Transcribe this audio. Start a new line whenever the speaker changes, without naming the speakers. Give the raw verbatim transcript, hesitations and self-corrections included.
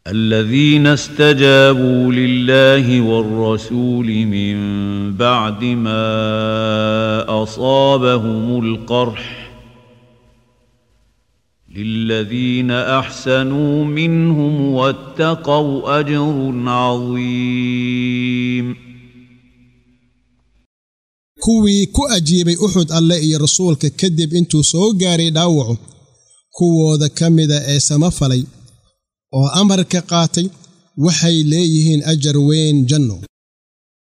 الذين استجابوا لله والرسول من بعد ما أصابهم القرح للذين أحسنوا منهم واتقوا أجر عظيم.
kuwii ku ajiibay Uhud alle iyo rasuulka kadib intuu soo gaaray dhaawaco kuwooda kamida ee samafalay oo amarka qaatay waxay leeyihiin ajar weyn janno.